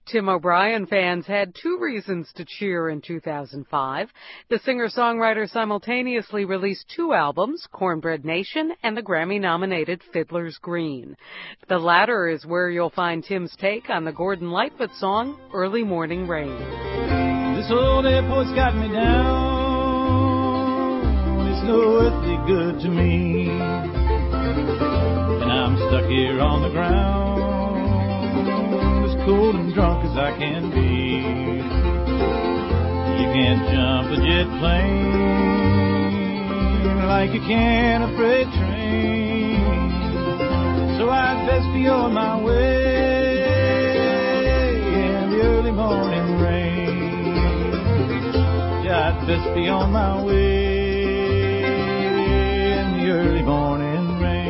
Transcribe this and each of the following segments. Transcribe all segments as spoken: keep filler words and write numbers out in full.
Tim O'Brien fans had two reasons to cheer in two thousand five. The singer-songwriter simultaneously released two albums, Cornbread Nation and the Grammy-nominated Fiddler's Green. The latter is where you'll find Tim's take on the Gordon Lightfoot song, Early Morning Rain. This old airport's got me down, it's no earthly good to me, and I'm stuck here on the ground, cold and drunk as I can be. You can't jump a jet plane like you can a freight train, so I'd best be on my way in the early morning rain. Yeah, I'd best be on my way in the early morning rain.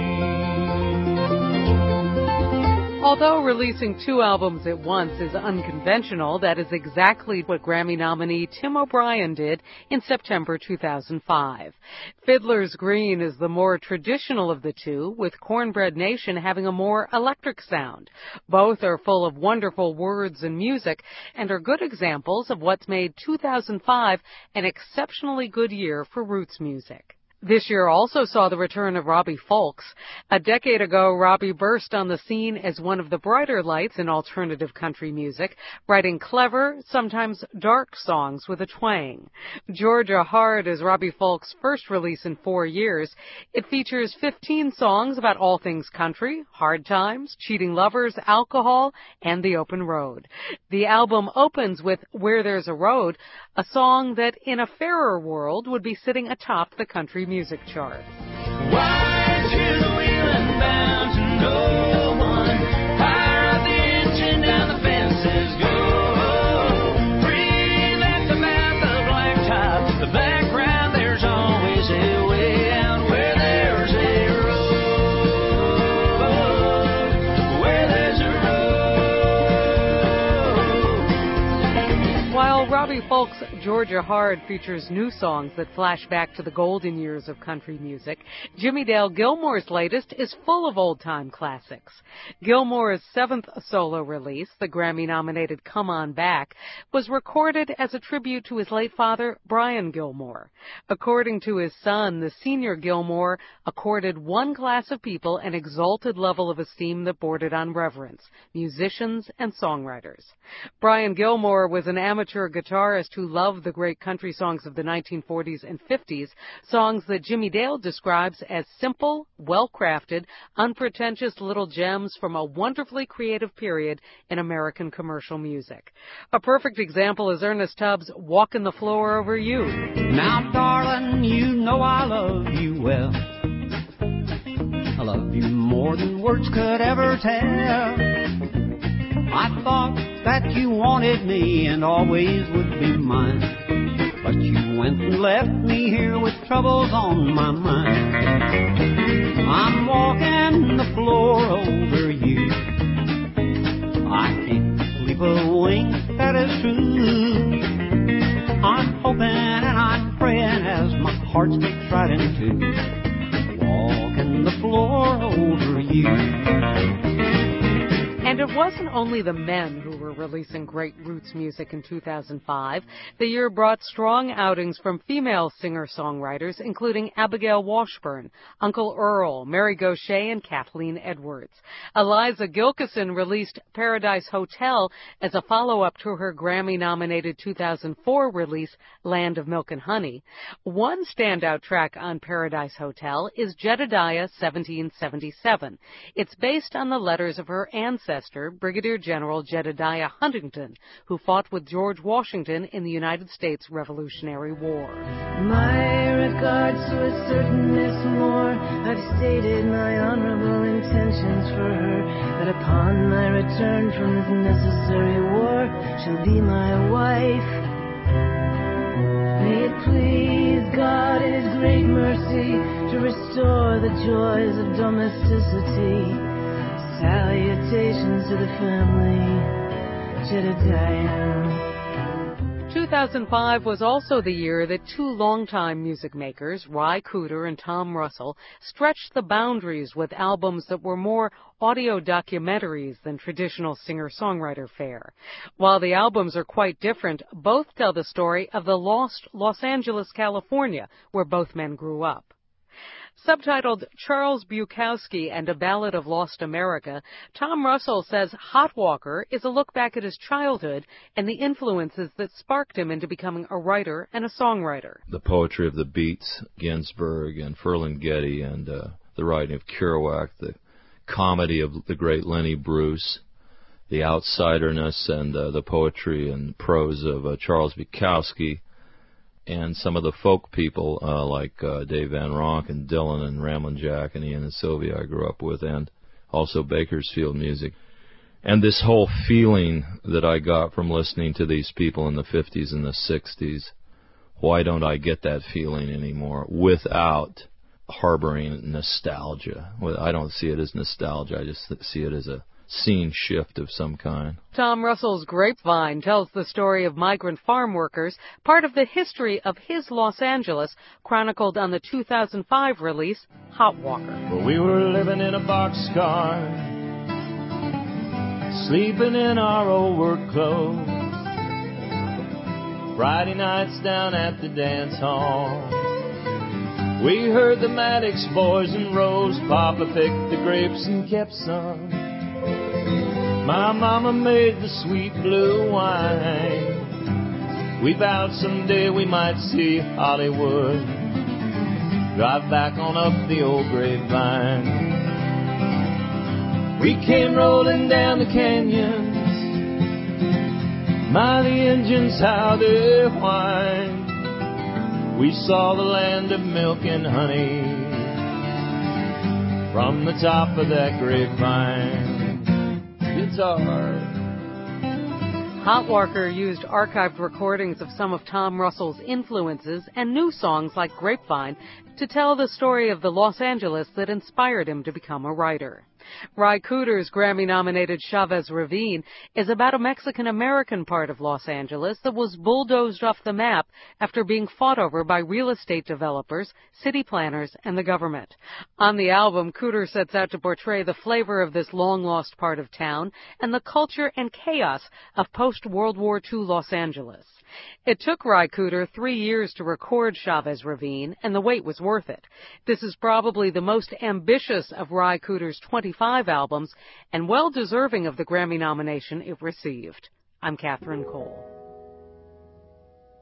Although releasing two albums at once is unconventional, that is exactly what Grammy nominee Tim O'Brien did in September two thousand five. Fiddler's Green is the more traditional of the two, with Cornbread Nation having a more electric sound. Both are full of wonderful words and music and are good examples of what's made two thousand five an exceptionally good year for roots music. This year also saw the return of Robbie Fulks. A decade ago, Robbie burst on the scene as one of the brighter lights in alternative country music, writing clever, sometimes dark songs with a twang. Georgia Hard is Robbie Fulks' first release in four years. It features fifteen songs about all things country, hard times, cheating lovers, alcohol, and the open road. The album opens with Where There's a Road, a song that in a fairer world would be sitting atop the country music chart. Wide to the wheel and bound to no one. Fire up the engine, down the fences go. Free like the mouth of blacktop. The background, there's always a way out where there's a road. Where there's a road. While Robbie Fulks' Georgia Hard features new songs that flash back to the golden years of country music, Jimmie Dale Gilmore's latest is full of old-time classics. Gilmore's seventh solo release, the Grammy-nominated Come On Back, was recorded as a tribute to his late father, Brian Gilmore. According to his son, the senior Gilmore accorded one class of people an exalted level of esteem that bordered on reverence, musicians and songwriters. Brian Gilmore was an amateur guitarist who loved the great country songs of the nineteen forties and fifties, songs that Jimmie Dale describes as simple, well-crafted, unpretentious little gems from a wonderfully creative period in American commercial music. A perfect example is Ernest Tubbs' Walkin' the Floor Over You. Now, darling, you know I love you well. I love you more than words could ever tell. I thought that you wanted me and always would be mine, but you went and left me here with troubles on my mind. I'm walking the floor over you. I can't sleep a wink, that is true. I'm hoping and I'm praying as my heart gets right into walking the floor over you. And it wasn't only the men who were releasing great roots music in two thousand five. The year brought strong outings from female singer-songwriters, including Abigail Washburn, Uncle Earl, Mary Gauthier, and Kathleen Edwards. Eliza Gilkyson released Paradise Hotel as a follow-up to her Grammy-nominated two thousand four release, Land of Milk and Honey. One standout track on Paradise Hotel is Jedediah seventeen seventy-seven. It's based on the letters of her ancestor, Brigadier General Jedediah Huntington, who fought with George Washington in the United States Revolutionary War. My regards to a certain Miss Moore, I've stated my honorable intentions for her, that upon my return from this necessary war, she'll be my wife. May it please God in His great mercy to restore the joys of domesticity. Salutations to the family, Jedediah. two thousand five was also the year that two longtime music makers, Ry Cooder and Tom Russell, stretched the boundaries with albums that were more audio documentaries than traditional singer-songwriter fare. While the albums are quite different, both tell the story of the lost Los Angeles, California, where both men grew up. Subtitled Charles Bukowski and a Ballad of Lost America, Tom Russell says Hot Walker is a look back at his childhood and the influences that sparked him into becoming a writer and a songwriter. The poetry of the Beats, Ginsberg and Ferlinghetti, and uh, the writing of Kerouac, the comedy of the great Lenny Bruce, the outsiderness and uh, the poetry and prose of uh, Charles Bukowski, and some of the folk people uh, like uh, Dave Van Ronk and Dylan and Ramblin' Jack and Ian and Sylvia I grew up with, and also Bakersfield music. And this whole feeling that I got from listening to these people in the fifties and the sixties, why don't I get that feeling anymore without harboring nostalgia? Well, I don't see it as nostalgia, I just see it as a scene shift of some kind. Tom Russell's Grapevine tells the story of migrant farm workers, part of the history of his Los Angeles, chronicled on the two thousand five release, Hot Walker. Well, we were living in a boxcar, sleeping in our old work clothes, Friday nights down at the dance hall. We heard the Maddox boys and Rose, Papa picked the grapes and kept some. My mama made the sweet blue wine. We vowed someday we might see Hollywood, drive back on up the old Grapevine. We came rolling down the canyons, my, the engines, how they whined. We saw the land of milk and honey from the top of that grapevine. Guitar. Hot Walker used archived recordings of some of Tom Russell's influences and new songs like Grapevine to tell the story of the Los Angeles that inspired him to become a writer. Ry Cooder's Grammy-nominated Chavez Ravine is about a Mexican-American part of Los Angeles that was bulldozed off the map after being fought over by real estate developers, city planners, and the government. On the album, Cooder sets out to portray the flavor of this long-lost part of town and the culture and chaos of post-World War Two Los Angeles. It took Ry Cooder three years to record Chavez Ravine, and the wait was worth it. This is probably the most ambitious of Ry Cooder's twenty-five albums, and well deserving of the Grammy nomination it received. I'm Catherine Cole.